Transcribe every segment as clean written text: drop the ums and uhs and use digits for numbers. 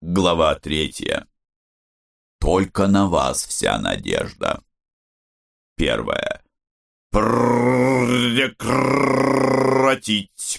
Глава 3. Только на вас вся надежда. 1. Прекратить.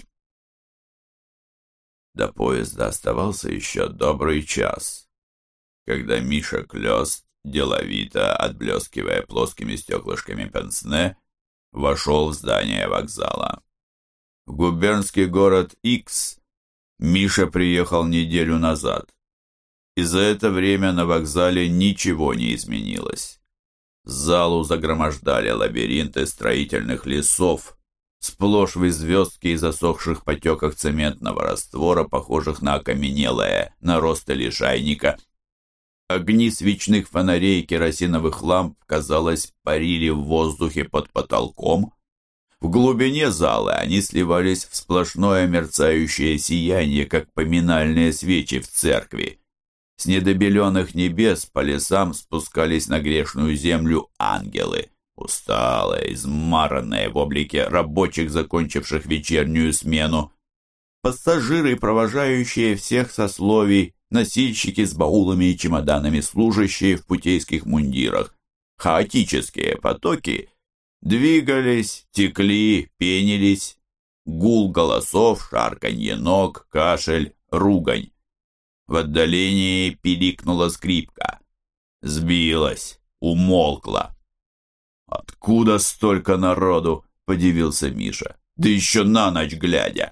До поезда оставался еще добрый час, когда Миша Клёст, деловито отблескивая плоскими стеклышками пенсне, вошел в здание вокзала. В губернский город Икс Миша приехал неделю назад, и за это время на вокзале ничего не изменилось. Залу загромождали лабиринты строительных лесов, сплошь в известке и засохших потеках цементного раствора, похожих на окаменелое наросты лишайника. Огни свечных фонарей и керосиновых ламп, казалось, парили в воздухе под потолком. В глубине зала они сливались в сплошное мерцающее сияние, как поминальные свечи в церкви. С недобеленных небес по лесам спускались на грешную землю ангелы, усталые, измаранные в облике рабочих, закончивших вечернюю смену. Пассажиры, провожающие всех сословий, носильщики с баулами и чемоданами, служащие в путейских мундирах. Хаотические потоки двигались, текли, пенились. Гул голосов, шарканье ног, кашель, ругань. В отдалении пиликнула скрипка. Сбилась, умолкла. «Откуда столько народу?» — подивился Миша. «Да еще на ночь глядя!»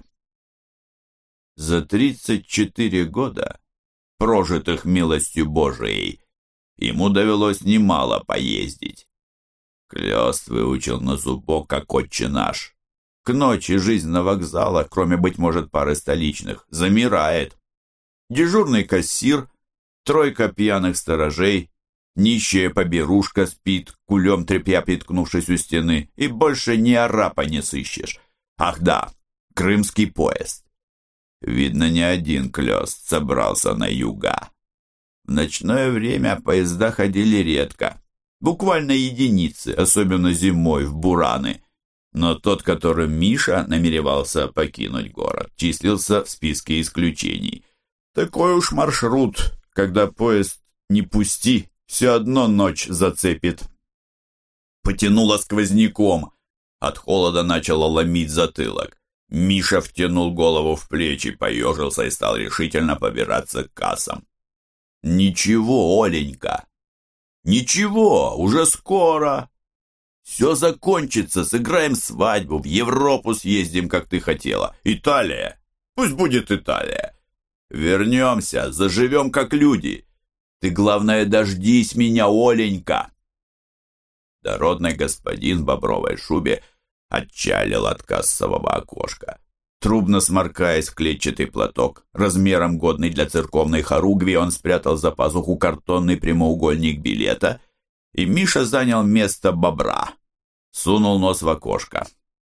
За 34 года, прожитых милостью Божией, ему довелось немало поездить. Клёст выучил на зубок, как отче наш. К ночи жизнь на вокзалах, кроме, быть может, пары столичных, замирает. Дежурный кассир, тройка пьяных сторожей, нищая поберушка спит, кулем тряпья приткнувшись у стены, и больше ни арапа не сыщешь. Ах да, крымский поезд. Видно, не один Клёст собрался на юга. В ночное время поезда ходили редко, буквально единицы, особенно зимой в бураны. Но тот, которым Миша намеревался покинуть город, числился в списке исключений. Такой уж маршрут, когда поезд не пусти, все одно ночь зацепит. Потянуло сквозняком, от холода начало ломить затылок. Миша втянул голову в плечи, поежился и стал решительно побираться к кассам. «Ничего, Оленька, ничего, уже скоро. Все закончится, сыграем свадьбу, в Европу съездим, как ты хотела. Италия, пусть будет Италия. Вернемся, заживем как люди. Ты, главное, дождись меня, Оленька!» Дородный господин в бобровой шубе отчалил от кассового окошка. Трубно сморкаясь в клетчатый платок, размером годный для церковной хоругви, он спрятал за пазуху картонный прямоугольник билета, и Миша занял место бобра. Сунул нос в окошко.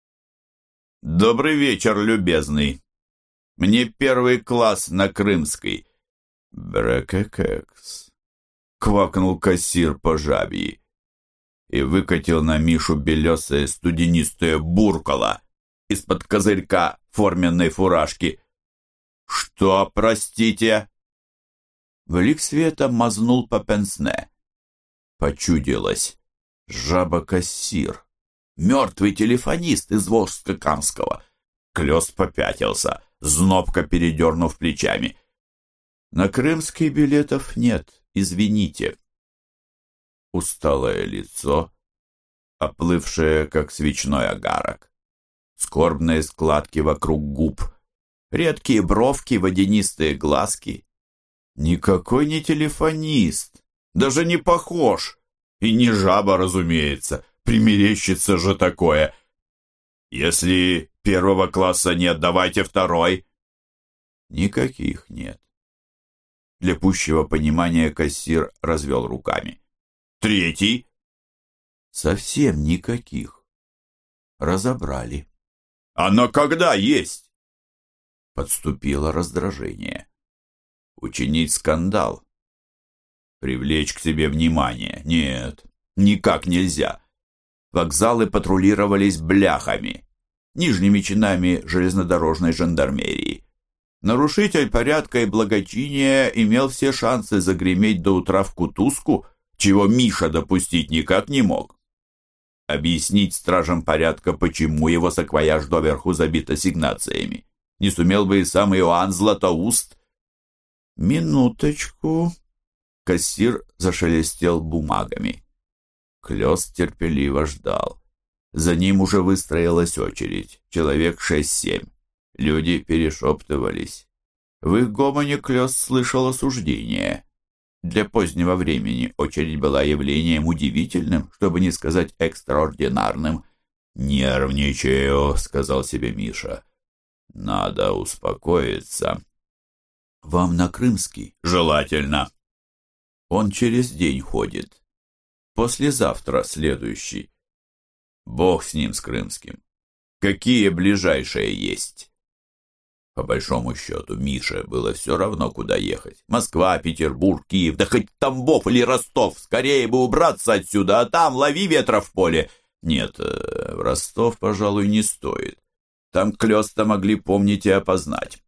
«Добрый вечер, любезный. Мне первый класс на Крымской». «Брекекекс», — квакнул кассир по жабьи и выкатил на Мишу белесое студенистое буркало из-под козырька форменной фуражки. «Что, простите?» В лик света мазнул по пенсне. Почудилось. Жаба-кассир. Мертвый телефонист из Волжско-Камского. Клёст попятился, знобко передернув плечами. «На Крымский билетов нет, извините». Усталое лицо, оплывшее, как свечной огарок. Скорбные складки вокруг губ, редкие бровки, водянистые глазки. Никакой не телефонист, даже не похож. И не жаба, разумеется, примерещится же такое. «Если первого класса нет, давайте второй». Никаких нет. Для пущего понимания кассир развел руками. «Третий?» Совсем никаких. Разобрали. «А на когда есть?» Подступило раздражение. Учинить скандал. Привлечь к себе внимание. Нет, никак нельзя. Вокзалы патрулировались бляхами, нижними чинами железнодорожной жандармерии. Нарушитель порядка и благочиния имел все шансы загреметь до утра в кутузку, чего Миша допустить никак не мог. Объяснить стражам порядка, почему его саквояж доверху забит ассигнациями, не сумел бы и сам Иоанн Златоуст. «Минуточку!» Кассир зашелестел бумагами. Клёст терпеливо ждал. За ним уже выстроилась очередь, человек 6-7. Люди перешептывались. В их гомоне Клёст слышал осуждение. Для позднего времени очередь была явлением удивительным, чтобы не сказать экстраординарным. «Нервничаю», — сказал себе Миша. «Надо успокоиться». «Вам на Крымский?» «Желательно». «Он через день ходит. Послезавтра следующий». «Бог с ним, с Крымским. Какие ближайшие есть?» По большому счету, Мише было все равно, куда ехать. Москва, Петербург, Киев, да хоть Тамбов или Ростов. Скорее бы убраться отсюда, а там лови ветра в поле. Нет, в Ростов, пожалуй, не стоит. Там Клёста могли помнить и опознать.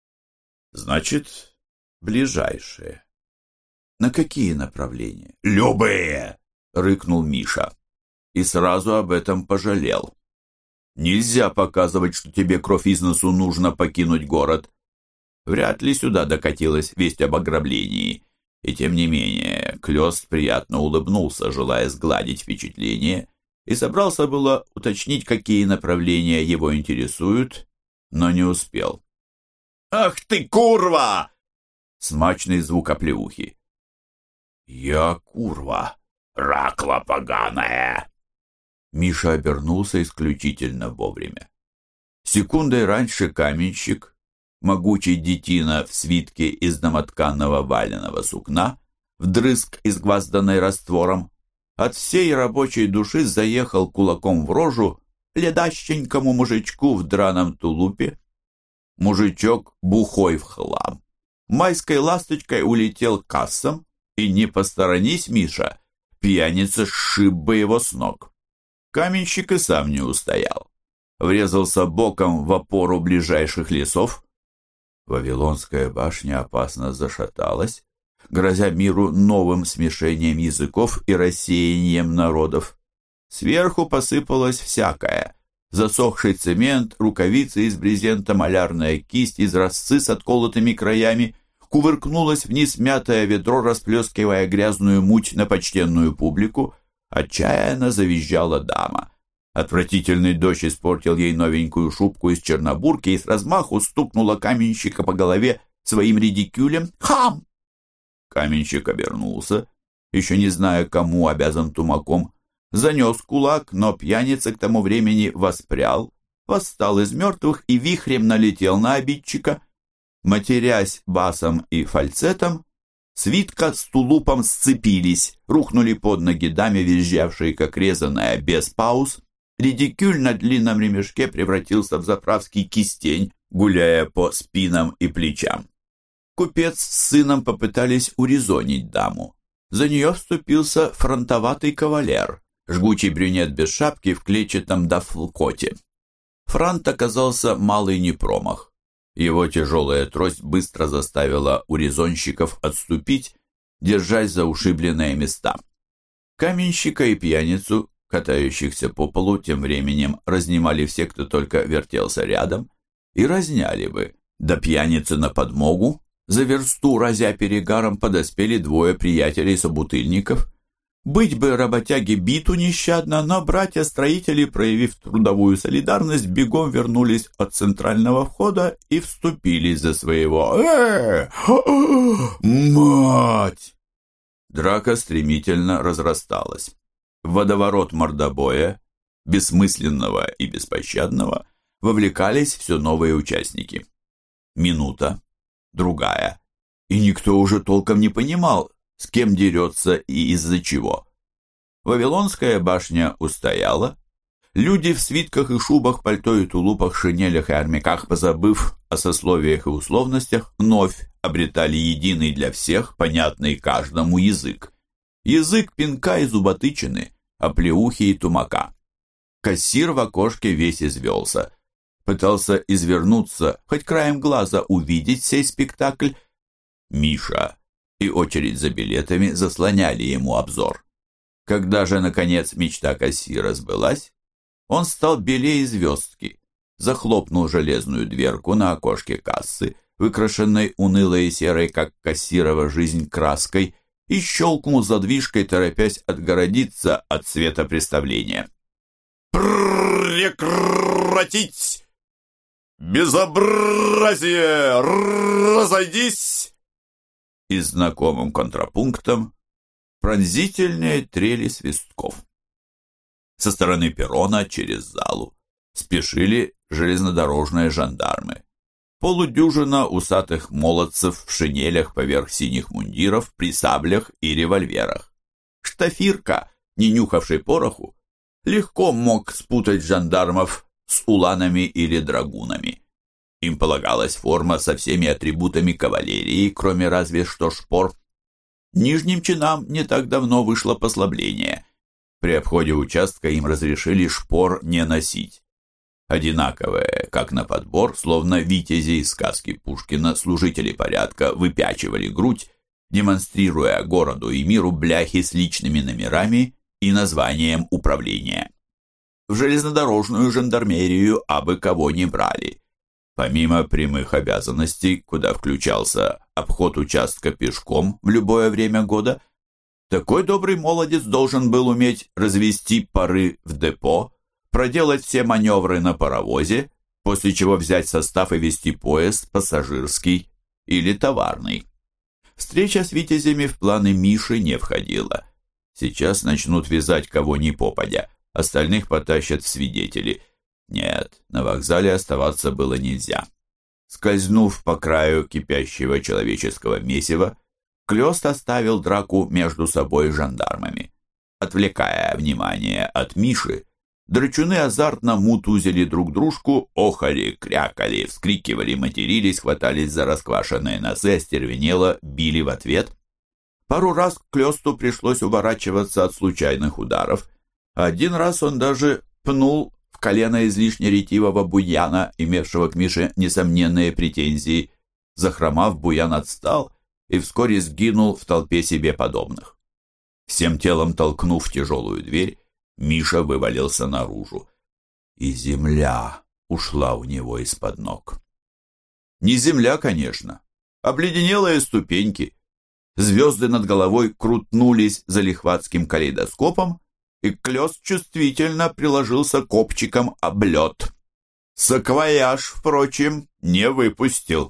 Значит, ближайшие. На какие направления? Любые, рыкнул Миша. И сразу об этом пожалел. Нельзя показывать, что тебе кровь из носу нужно покинуть город. Вряд ли сюда докатилась весть об ограблении. И тем не менее, Клёст приятно улыбнулся, желая сгладить впечатление, и собрался было уточнить, какие направления его интересуют, но не успел. «Ах ты, курва!» Смачный звук оплеухи. «Я курва, ракла поганая!» Миша обернулся исключительно вовремя. Секундой раньше каменщик, могучий детина в свитке из домотканного валеного сукна, вдрызг изгвазданной раствором, от всей рабочей души заехал кулаком в рожу ледащенькому мужичку в драном тулупе. Мужичок бухой в хлам. Майской ласточкой улетел к кассам, и не посторонись, Миша, пьяница сшиб бы его с ног. Каменщик и сам не устоял. Врезался боком в опору ближайших лесов. Вавилонская башня опасно зашаталась, грозя миру новым смешением языков и рассеянием народов. Сверху посыпалось всякое. Засохший цемент, рукавицы из брезента, малярная кисть, изразцы с отколотыми краями. Кувыркнулось вниз мятое ведро, расплескивая грязную муть на почтенную публику. Отчаянно завизжала дама. Отвратительный дождь испортил ей новенькую шубку из чернобурки и с размаху стукнула каменщика по голове своим редикюлем. «Хам!» Каменщик обернулся, еще не зная, кому обязан тумаком. Занес кулак, но пьяница к тому времени воспрял, восстал из мертвых и вихрем налетел на обидчика. Матерясь басом и фальцетом, свитка с тулупом сцепились, рухнули под ноги даме, визжавшие, как резаная, без пауз. Редикюль на длинном ремешке превратился в заправский кистень, гуляя по спинам и плечам. Купец с сыном попытались урезонить даму. За нее вступился фронтоватый кавалер, жгучий брюнет без шапки в клетчатом дафлкоте. Франт оказался малый непромах. Его тяжелая трость быстро заставила урезонщиков отступить, держась за ушибленные места. Каменщика и пьяницу, катающихся по полу, тем временем разнимали все, кто только вертелся рядом, и разняли бы. Да пьяницы на подмогу, за версту разя перегаром, подоспели двое приятелей-собутыльников. Быть бы работяге биту нещадно, но братья-строители, проявив трудовую солидарность, бегом вернулись от центрального входа и вступили за своего. Мать! Драка стремительно разрасталась. В водоворот мордобоя, бессмысленного и беспощадного, вовлекались все новые участники. Минута, другая, и никто уже толком не понимал, с кем дерется и из-за чего. Вавилонская башня устояла. Люди в свитках и шубах, пальто и тулупах, шинелях и армяках, позабыв о сословиях и условностях, вновь обретали единый для всех, понятный каждому язык. Язык пинка и зуботычины, оплеухи и тумака. Кассир в окошке весь извелся. пытался извернуться, хоть краем глаза увидеть сей спектакль. Миша и очередь за билетами заслоняли ему обзор. Когда же, наконец, мечта кассира сбылась, он стал белее звездки, захлопнул железную дверку на окошке кассы, выкрашенной унылой и серой, как кассирова жизнь, краской, и щелкнул задвижкой, торопясь отгородиться от света представления. «Прекратить! Безобразие! Разойдись!» И знакомым контрапунктом пронзительные трели свистков. Со стороны перрона через залу спешили железнодорожные жандармы. Полудюжина усатых молодцев в шинелях поверх синих мундиров, при саблях и револьверах. Штафирка, не нюхавший пороху, легко мог спутать жандармов с уланами или драгунами. Им полагалась форма со всеми атрибутами кавалерии, кроме разве что шпор. Нижним чинам не так давно вышло послабление. При обходе участка им разрешили шпор не носить. Одинаковые, как на подбор, словно витязи из сказки Пушкина, служители порядка выпячивали грудь, демонстрируя городу и миру бляхи с личными номерами и названием управления. В железнодорожную жандармерию абы кого не брали. Помимо прямых обязанностей, куда включался обход участка пешком в любое время года, такой добрый молодец должен был уметь развести пары в депо, проделать все маневры на паровозе, после чего взять состав и вести поезд пассажирский или товарный. Встреча с витязями в планы Миши не входила. Сейчас начнут вязать кого ни попадя, остальных потащат в свидетели. Нет, на вокзале оставаться было нельзя. Скользнув по краю кипящего человеческого месива, Клёст оставил драку между собой и жандармами. Отвлекая внимание от Миши, драчуны азартно мутузили друг дружку, охали, крякали, вскрикивали, матерились, хватались за расквашенные носы, остервенело били в ответ. Пару раз Клёсту пришлось уворачиваться от случайных ударов. Один раз он даже пнул в колено излишне ретивого буяна, имевшего к Мише несомненные претензии. Захромав, буян отстал и вскоре сгинул в толпе себе подобных. Всем телом толкнув тяжелую дверь, Миша вывалился наружу, и земля ушла у него из-под ног. Не земля, конечно, обледенелые ступеньки. Звезды над головой крутнулись залихватским калейдоскопом, и Клёст чувствительно приложился копчиком об лед. Саквояж, впрочем, не выпустил.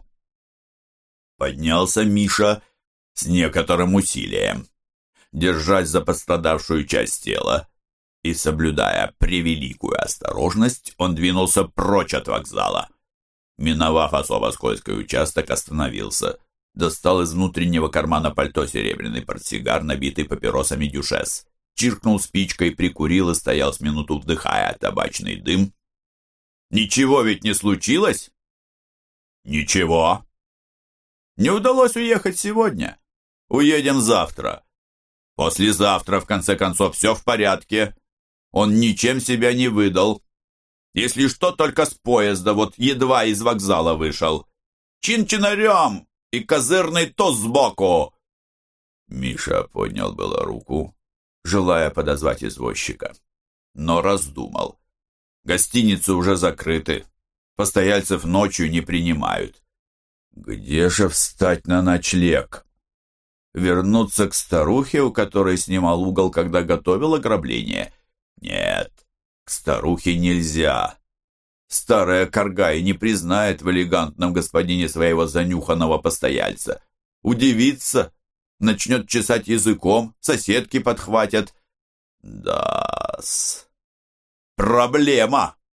Поднялся Миша с некоторым усилием. Держась за пострадавшую часть тела и соблюдая превеликую осторожность, он двинулся прочь от вокзала. Миновав особо скользкий участок, остановился. Достал из внутреннего кармана пальто серебряный портсигар, набитый папиросами дюшес. Чиркнул спичкой, прикурил и стоял с минуту, вдыхая табачный дым. Ничего ведь не случилось? Ничего. Не удалось уехать сегодня. Уедем завтра. Послезавтра, в конце концов, все в порядке. Он ничем себя не выдал. Если что, только с поезда, вот едва из вокзала вышел. Чин-чинарем и козырный тост сбоку. Миша поднял было руку, желая подозвать извозчика, но раздумал. Гостиницы уже закрыты, постояльцев ночью не принимают. Где же встать на ночлег? Вернуться к старухе, у которой снимал угол, когда готовил ограбление? Нет, к старухе нельзя. Старая карга и не признает в элегантном господине своего занюханного постояльца. Удивится, начнет чесать языком, соседки подхватят. Да-с. Проблема.